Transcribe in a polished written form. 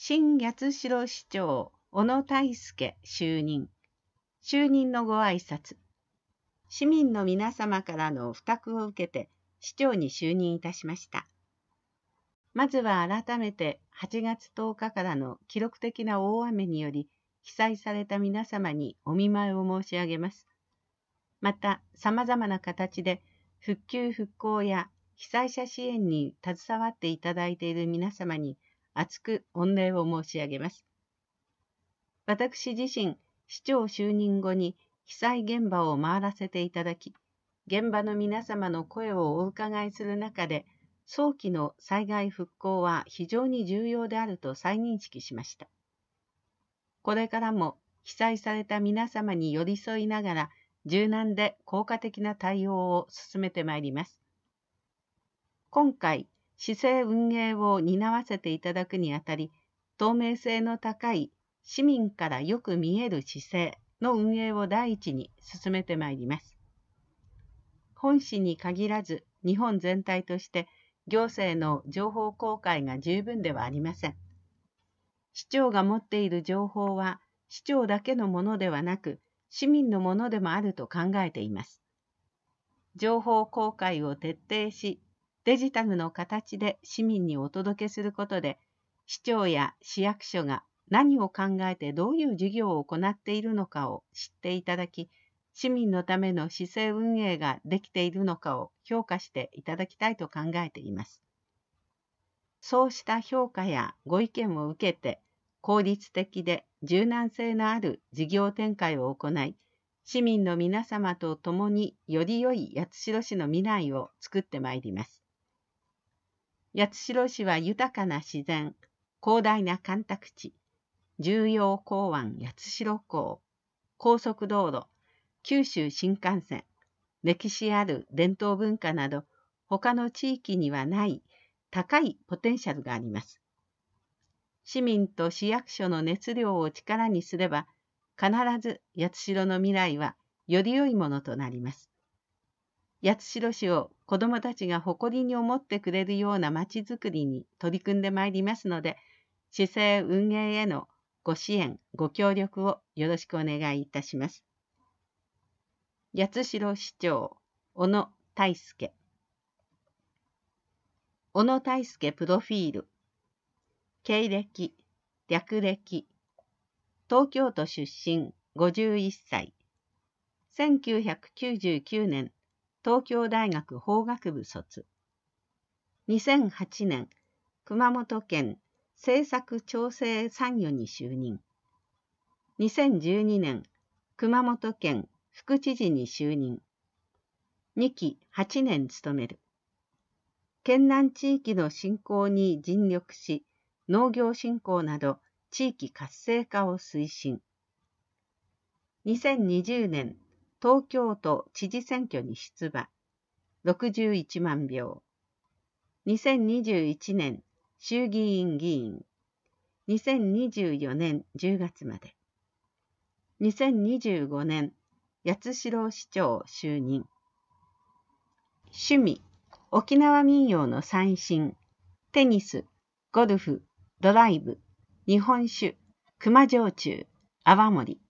新八代市長小野泰輔就任。就任のご挨拶。市民の皆様からの付託を受けて市長に就任いたしました。まずは改めて8月10日からの記録的な大雨により被災された皆様にお見舞いを申し上げます。また、様々な形で復旧復興や被災者支援に携わっていただいている皆様に厚く御礼を申し上げます。私自身、市長就任後に被災現場を回らせていただき、現場の皆様の声をお伺いする中で、早期の災害復興は非常に重要であると再認識しました。これからも被災された皆様に寄り添いながら、柔軟で効果的な対応を進めてまいります。今回、市政運営を担わせていただくにあたり、透明性の高い市民からよく見える市政の運営を第一に進めてまいります。本市に限らず、日本全体として行政の情報公開が十分ではありません。市長が持っている情報は、市長だけのものではなく、市民のものでもあると考えています。情報公開を徹底し、デジタルの形で市民にお届けすることで、市長や市役所が何を考えてどういう事業を行っているのかを知っていただき、市民のための市政運営ができているのかを評価していただきたいと考えています。そうした評価やご意見を受けて、効率的で柔軟性のある事業展開を行い、市民の皆様と共により良い八代市の未来を作ってまいります。八代市は豊かな自然、広大な干拓地、重要港湾八代港、高速道路、九州新幹線、歴史ある伝統文化など、他の地域にはない高いポテンシャルがあります。市民と市役所の熱量を力にすれば、必ず八代の未来はより良いものとなります。八代市を子どもたちが誇りに思ってくれるようなまちづくりに取り組んでまいりますので、市政運営へのご支援、ご協力をよろしくお願いいたします。八代市長、小野泰輔。小野泰輔プロフィール。経歴、略歴。東京都出身、51歳。1999年、東京大学法学部卒。2008年、熊本県政策調整参与に就任。2012年、熊本県副知事に就任。2期8年務める。県南地域の振興に尽力し、農業振興など地域活性化を推進。2020年、東京都知事選挙に出馬。61万票。2021年、衆議院議員。2024年10月まで。2025年、八代市長就任。趣味、沖縄民謡の三線、テニス、ゴルフ、ドライブ、日本酒、熊焼酎、泡盛。